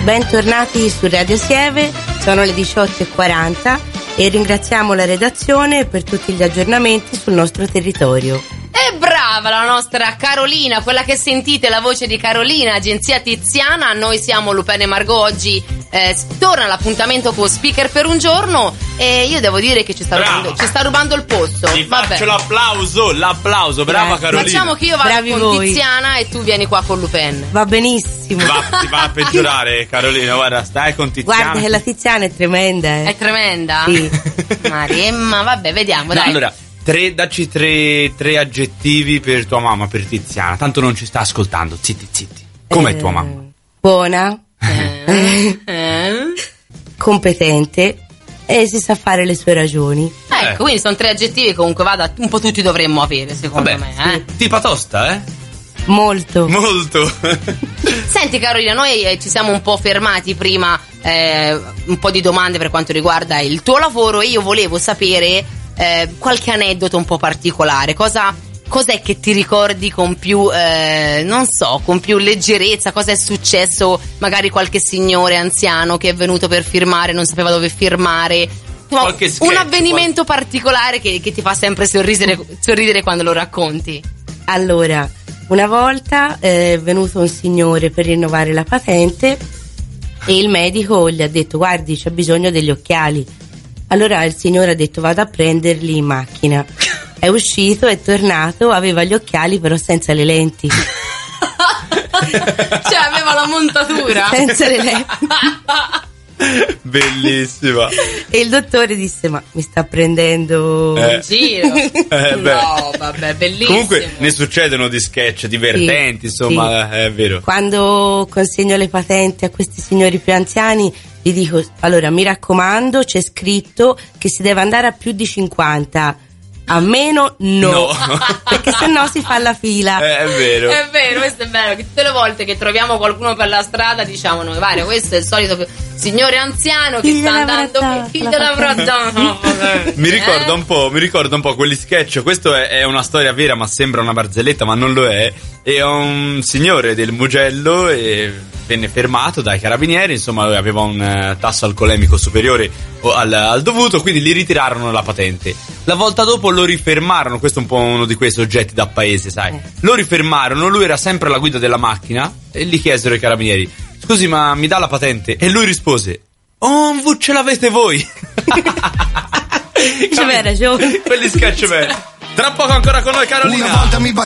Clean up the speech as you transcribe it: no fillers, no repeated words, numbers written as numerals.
Bentornati su Radio Sieve, sono le 18:40 e ringraziamo la redazione per tutti gli aggiornamenti sul nostro territorio. E brava la nostra Carolina, quella che sentite, la voce di Carolina, agenzia Tiziana. Noi siamo Lupen e Margot, oggi torna l'appuntamento con Speaker per un giorno e io devo dire che ci sta rubando il posto. Ti faccio l'applauso, brava Carolina. Facciamo che io vado con voi. Tiziana e tu vieni qua con Lupen. Va benissimo. Ti va a peggiorare Carolina, guarda, stai con Tiziana. Guarda che la Tiziana è tremenda. È tremenda? Sì. Maremma, vabbè, vediamo, dai. Allora, dacci tre aggettivi per tua mamma, per Tiziana. Tanto non ci sta ascoltando. Zitti. Com'è tua mamma? Buona. Competente e si sa fare le sue ragioni. Ecco, quindi sono 3 aggettivi che comunque un po' tutti dovremmo avere, secondo me. Tipa tosta, Molto. Senti Carolina, noi ci siamo un po' fermati prima, un po' di domande per quanto riguarda il tuo lavoro, e io volevo sapere qualche aneddoto un po' particolare. Cos'è che ti ricordi con più con più leggerezza? Cosa è successo? Magari qualche signore anziano che è venuto per firmare, non sapeva dove firmare, un avvenimento particolare che ti fa sempre sorridere quando lo racconti. Allora, una volta è venuto un signore per rinnovare la patente e il medico gli ha detto: guardi, c'è bisogno degli occhiali. Allora il signore ha detto: vado a prenderli in macchina. È uscito, è tornato, aveva gli occhiali però senza le lenti. Cioè aveva la montatura senza le lenti. Bellissima. E il dottore disse: ma mi sta prendendo in giro? No, vabbè, bellissimo. Comunque ne succedono di sketch divertenti, insomma, sì. È vero. Quando consegno le patenti a questi signori più anziani gli dico: allora, mi raccomando, c'è scritto che si deve andare a più di 50. A meno no. Perché sennò si fa la fila. È vero, questo è vero. Che tutte le volte che troviamo qualcuno per la strada diciamo noi: guarda, questo è il solito signore anziano che sta andando figlio della braccia. Mi ricorda un po' quegli sketch. Questo è una storia vera, ma sembra una barzelletta, ma non lo è. È un signore del Mugello e venne fermato dai carabinieri, insomma lui aveva un tasso alcolemico superiore al dovuto, quindi gli ritirarono la patente. La volta dopo lo rifermarono, questo è un po' uno di quei soggetti da paese, sai. Lo rifermarono, lui era sempre alla guida della macchina e gli chiesero i carabinieri: scusi, ma mi dà la patente? E lui rispose: oh, ce l'avete voi. C'aveva ragione. Quelli sketch belli. Tra poco ancora con noi Carolina.